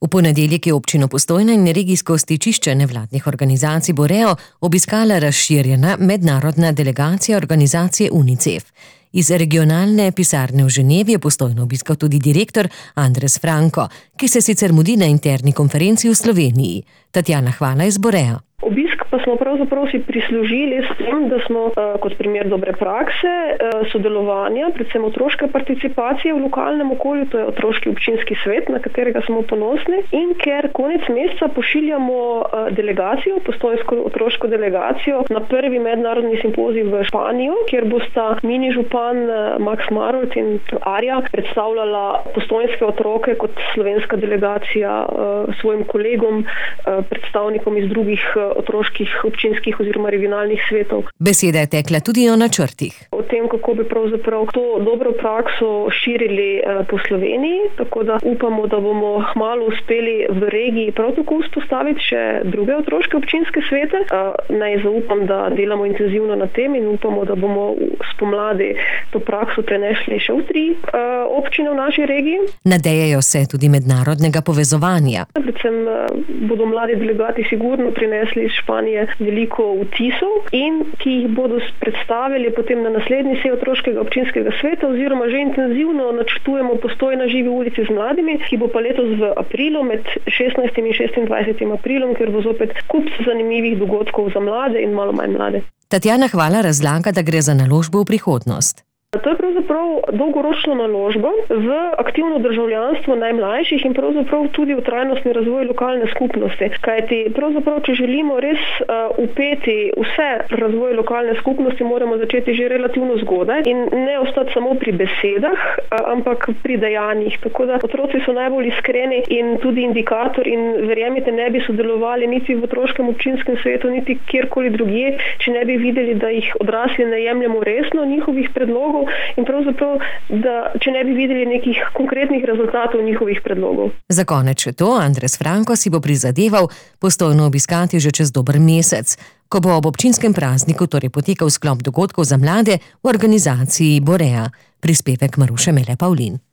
V ponedeljek je občino Postojna in regijsko stičišče nevladnih organizacij Boreo obiskala razširjena mednarodna delegacija organizacije UNICEF. Iz regionalne pisarne v Ženevi je Postojno obiskal tudi direktor Andres Franko, ki se sicer mudi na interni konferenci v Sloveniji. Tatjana Hvala iz Borea. Obisk pa smo pravzaprav si prislužili s tem, da smo kot primer dobre prakse sodelovanja, predvsem otroške participacije v lokalnem okolju, to je otroški občinski svet, na katerega smo ponosni, in ker konec meseca pošiljamo delegacijo, postojnsko otroško delegacijo, na prvi mednarodni simpozij v Španijo, kjer bosta mini župan Max Marolt in Arja predstavljala postojnske otroke kot slovenska delegacija svojim kolegom, predstavnikom iz drugih otroških, občinskih oziroma regionalnih svetov. Beseda je tekla tudi o načrtih. O tem, kako bi pravzaprav to dobro prakso širili po Sloveniji, tako da upamo, da bomo kmalu uspeli v regiji prav tako vzpostaviti še druge otroške občinske svete. Naj zaupam, da delamo intenzivno na tem in upamo, da bomo spomladi to prakso prenesli še v 3 občine v naši regiji. Nadejajo se tudi mednarodnega povezovanja. Predvsem bodo mladi delegati sigurno prinesli iz Španije veliko vtisov in ki jih bodo predstavili potem na naslednji seji otroškega občinskega sveta oziroma že intenzivno načrtujemo Postojna na živi ulici z mladimi, ki bo pa letos v aprilu med 16. in 26. aprilom, ker bo zopet kup zanimivih dogodkov za mlade in malo manj mlade. Tatjana Hvala razlaga, da gre za naložbo v prihodnost. To je pravzaprav dolgoročno naložbo v aktivno državljanstvo najmlajših in pravzaprav tudi v trajnostni razvoj lokalne skupnosti. Kajti pravzaprav, če želimo res upeti vse razvoj lokalne skupnosti, moramo začeti že relativno zgodaj in ne ostati samo pri besedah, ampak pri dejanjih. Tako da otroci so najbolj iskreni in tudi indikator in verjemite, ne bi sodelovali niti v otroškem občinskem svetu, niti kjerkoli drugje, če ne bi videli, da jih odrasli ne jemljemo resno, njihovih predlogov, in pravzaprav, da če ne bi videli nekih konkretnih rezultatov njihovih predlogov. Za konec še to, Andres Franko si bo prizadeval Postojno obiskati že čez dober mesec, ko bo ob občinskem prazniku torej potekal sklop dogodkov za mlade v organizaciji Borea. Prispevek Maruše Mele Pavlin.